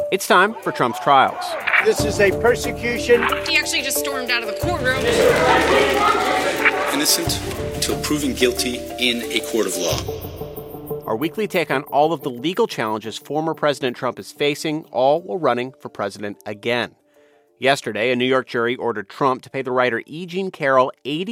It's time for Trump's trials. This is a persecution. He actually just stormed out of the courtroom. Innocent until proven guilty in a court of law. Our weekly take on all of the legal challenges former President Trump is facing, all while running for president again. Yesterday, a New York jury ordered Trump to pay the writer E. Jean Carroll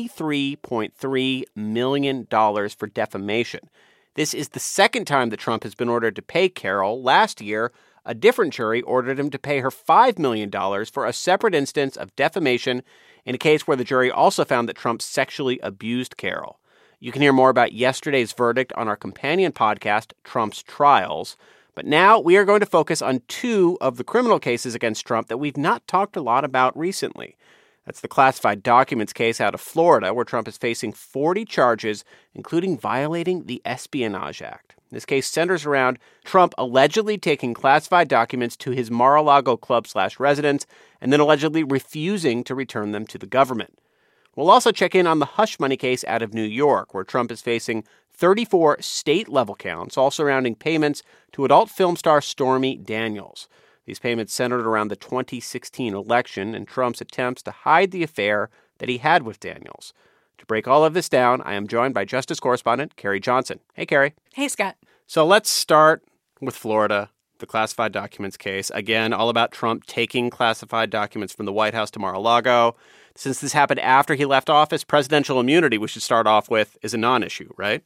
$83.3 million for defamation. This is the second time that Trump has been ordered to pay Carroll. Last year, a different jury ordered him to pay her $5 million for a separate instance of defamation in a case where the jury also found that Trump sexually abused Carroll. You can hear more about yesterday's verdict on our companion podcast, Trump's Trials. But now we are going to focus on two of the criminal cases against Trump that we've not talked a lot about recently. That's the classified documents case out of Florida, where Trump is facing 40 charges, including violating the Espionage Act. This case centers around Trump allegedly taking classified documents to his Mar-a-Lago club/residence and then allegedly refusing to return them to the government. We'll also check in on the hush money case out of New York, where Trump is facing 34 state-level counts, all surrounding payments to adult film star Stormy Daniels. These payments centered around the 2016 election and Trump's attempts to hide the affair that he had with Daniels. To break all of this down, I am joined by Justice correspondent Carrie Johnson. Hey, Carrie. Hey, Scott. So let's start with Florida, the classified documents case. Again, all about Trump taking classified documents from the White House to Mar-a-Lago. Since this happened after he left office, presidential immunity, we should start off with, is a non-issue, right?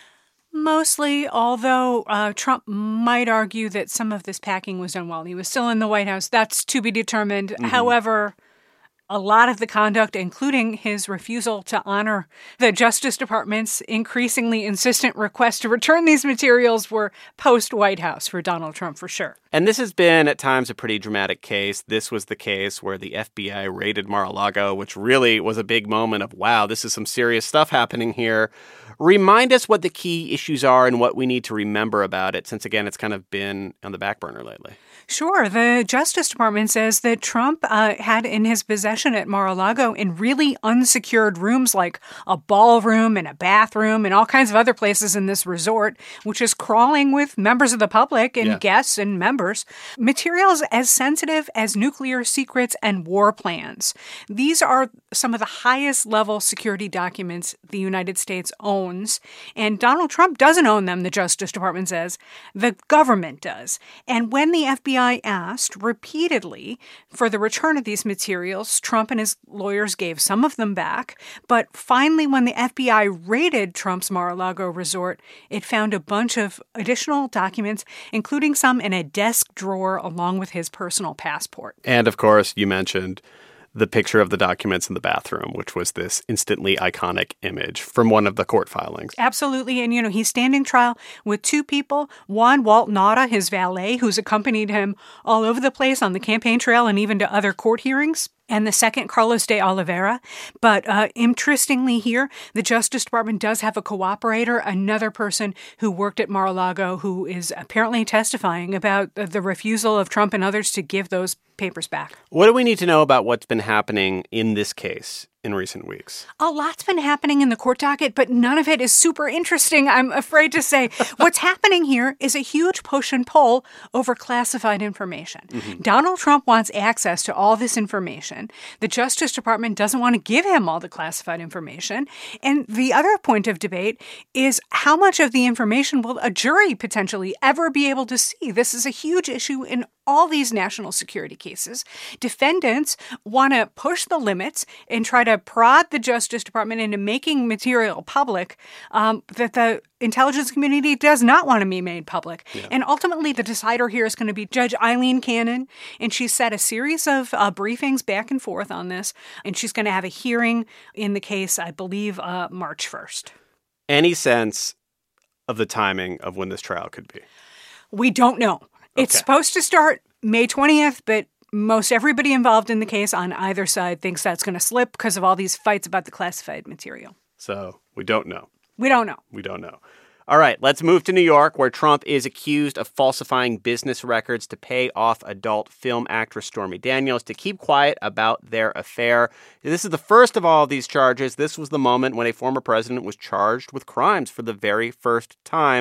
Mostly, although Trump might argue that some of this packing was done while he was still in the White House. That's to be determined. Mm-hmm. However, a lot of the conduct, including his refusal to honor the Justice Department's increasingly insistent request to return these materials, were post-White House for Donald Trump, for sure. And this has been, at times, a pretty dramatic case. This was the case where the FBI raided Mar-a-Lago, which really was a big moment of, wow, this is some serious stuff happening here. Remind us what the key issues are and what we need to remember about it, since, again, it's kind of been on the back burner lately. Sure. The Justice Department says that Trump had in his possession at Mar-a-Lago in really unsecured rooms like a ballroom and a bathroom and all kinds of other places in this resort, which is crawling with members of the public and guests and members, materials as sensitive as nuclear secrets and war plans. These are some of the highest level security documents the United States owns. And Donald Trump doesn't own them, the Justice Department says. The government does. And when the FBI asked repeatedly for the return of these materials, Trump and his lawyers gave some of them back. But finally, when the FBI raided Trump's Mar-a-Lago resort, it found a bunch of additional documents, including some in a desk drawer along with his personal passport. And, of course, you mentioned the picture of the documents in the bathroom, which was this instantly iconic image from one of the court filings. Absolutely. And, he's standing trial with two people. One, Walt Nauta, his valet, who's accompanied him all over the place on the campaign trail and even to other court hearings. And the second, Carlos de Oliveira. But interestingly here, the Justice Department does have a cooperator, another person who worked at Mar-a-Lago, who is apparently testifying about the refusal of Trump and others to give those papers back. What do we need to know about what's been happening in this case in recent weeks? A lot's been happening in the court docket, but none of it is super interesting, I'm afraid to say. What's happening here is a huge push and pull over classified information. Mm-hmm. Donald Trump wants access to all this information. The Justice Department doesn't want to give him all the classified information. And the other point of debate is how much of the information will a jury potentially ever be able to see? This is a huge issue in all these national security cases. Defendants want to push the limits and try to prod the Justice Department into making material public that the intelligence community does not want to be made public. Yeah. And ultimately, the decider here is going to be Judge Eileen Cannon, and she's set a series of briefings back and forth on this, and she's going to have a hearing in the case, I believe, March 1st. Any sense of the timing of when this trial could be? We don't know. Okay. It's supposed to start May 20th, but most everybody involved in the case on either side thinks that's going to slip because of all these fights about the classified material. So we don't know. We don't know. We don't know. All right, let's move to New York, where Trump is accused of falsifying business records to pay off adult film actress Stormy Daniels to keep quiet about their affair. This is the first of all of these charges. This was the moment when a former president was charged with crimes for the very first time.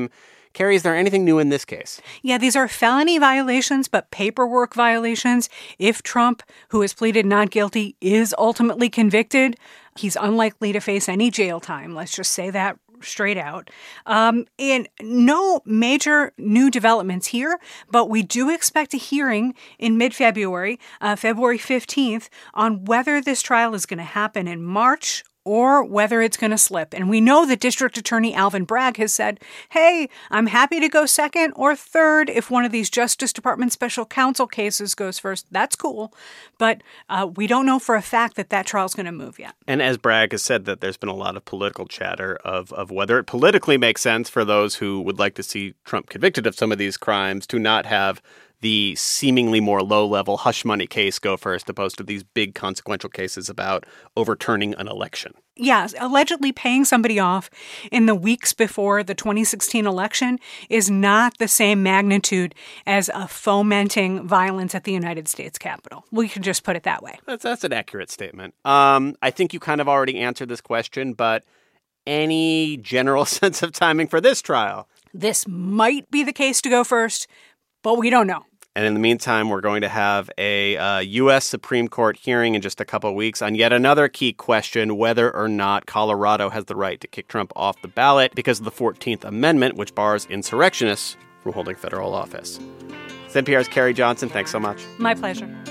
Carrie, is there anything new in this case? Yeah, these are felony violations, but paperwork violations. If Trump, who has pleaded not guilty, is ultimately convicted, he's unlikely to face any jail time. Let's just say that straight out. And no major new developments here, but we do expect a hearing in mid-February, February 15th, on whether this trial is going to happen in March or whether it's going to slip. And we know that District Attorney Alvin Bragg has said, hey, I'm happy to go second or third if one of these Justice Department special counsel cases goes first. That's cool. But we don't know for a fact that that trial's going to move yet. And as Bragg has said, that there's been a lot of political chatter of whether it politically makes sense for those who would like to see Trump convicted of some of these crimes to not have the seemingly more low-level hush money case go first, opposed to these big consequential cases about overturning an election. Yes, allegedly paying somebody off in the weeks before the 2016 election is not the same magnitude as fomenting violence at the United States Capitol. We can just put it that way. That's an accurate statement. I think you kind of already answered this question, but any general sense of timing for this trial? This might be the case to go first, but we don't know. And in the meantime, we're going to have a U.S. Supreme Court hearing in just a couple of weeks on yet another key question, whether or not Colorado has the right to kick Trump off the ballot because of the 14th Amendment, which bars insurrectionists from holding federal office. It's NPR's Carrie Johnson. Thanks so much. My pleasure.